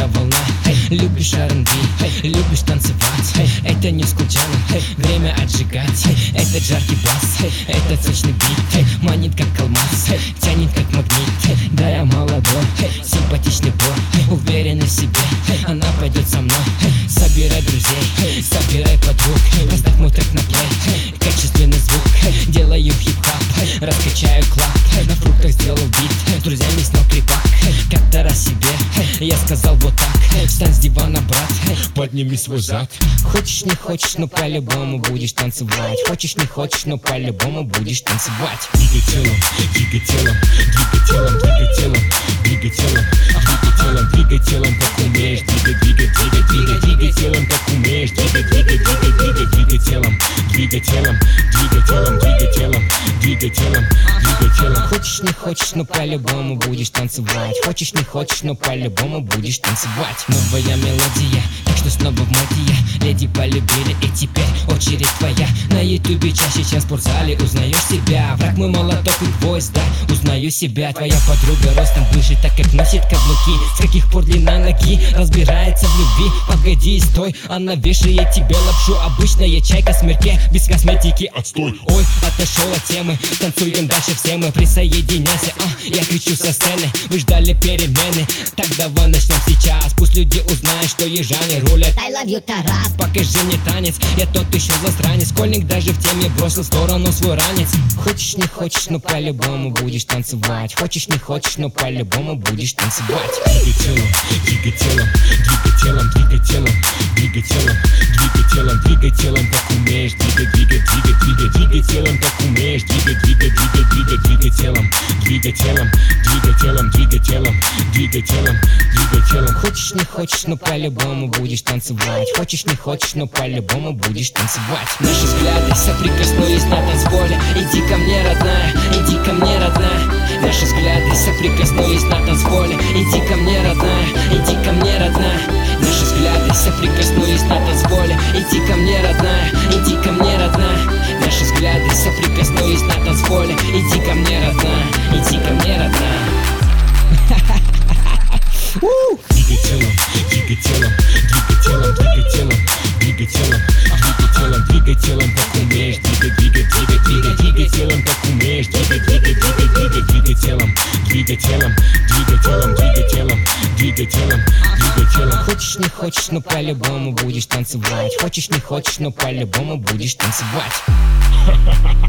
волна. Любишь R&B, любишь танцевать, это не скучано, время отжигать. Это жаркий бас, это сочный бит, манит как алмаз, тянет как магнит. Да, я молодой, симпатичный бой, уверен в себе, она пойдет со мной. Собирай друзей, собирай подруг, поставь мой трек на плей, качественный звук, делаю хип-хап, раскачаю клап, на фруктах сделал бит, с друзьями снял крипак. Как-то раз себе я сказал вот так: встань с дивана, брат, подними свой зад. Хочешь не хочешь, но по-любому будешь танцевать. Хочешь не хочешь, но по-любому будешь танцевать. Двигай телом, двигай телом, двигай телом, двигай телом, двигай телом, двигай телом, двигай телом, как умеешь. Двигай, двигай, двигай, двигай, двигай телом, как умеешь. Двигай, двигай, двигай, двигай, двигай телом, двигай телом, двигай телом, двигай телом, двигай телом, двигай телом. Хочешь не хочешь, но по-любому будешь танцевать. Хочешь не хочешь, но по-любому будешь танцевать. Новая мелодия, так что снова в моде. Леди полюбили, и теперь очередь твоя. На ютубе чаще, чем в спортзале, узнаешь себя. Враг мой молоток и гвоздь, да, узнаю себя. Твоя подруга ростом выше, так как носит каблуки. С каких пор длина ноги разбирается в любви? Погоди и стой, она вешает тебе лапшу. Обычная чайка в смерке, без косметики, отстой. Ой, отошел от темы, танцуем дальше все мы. Присоединяйся, я кричу со сцены. Вы ждали перемены, так давай начнем сейчас. Пусть люди узнают, что ежане рулят. I love you, Тарас. Покажи мне танец, я тот еще засранец. Школьник даже в теме бросил в сторону свой ранец. Хочешь не хочешь, но по-любому будешь танцевать. Хочешь не хочешь, но по-любому будешь танцевать. Двигай телом, двигай телом, двигай телом, двигай телом, двигай телом, двигай телом, двигай телом, как умеешь. Двигай, двигай, двигай, двигай, двигай телом, как умеешь. Двигай, двигай, двигай, двигай, двигай телом, двигай телом, двигай телом, двигай телом, двигай телом, двигай телом. Хочешь не хочешь, но по-любому будешь танцевать. Хочешь не хочешь, но по-любому будешь танцевать. Наши взгляды соприкоснулись на танцполе. Иди ко мне, родная, иди ко мне, родная. Наши взгляды соприкоснулись на танцполе. Иди ко мне, родная, иди ко мне, родная. Наши взгляды соприкоснулись на танцполе. Иди ко мне, родная, иди ко мне, родная. Наши взгляды соприкоснулись на танцполе. Иди ко мне, родная, иди ко мне, родная. Двигай телом, двигай телом, двигай телом, двигай телом, двигай телом, двигай телом, двигай телом, как умеешь. Двигай, двигай, двигай, двигай, двигай телом, как умеешь. Двигай, двигай, двигай, двигай, двигай телом, двигай телом, двигай телом, двигай телом, двигай телом, двигай телом. Хочешь не хочешь, но по-любому будешь танцевать. Хочешь не хочешь, но по-любому будешь танцевать.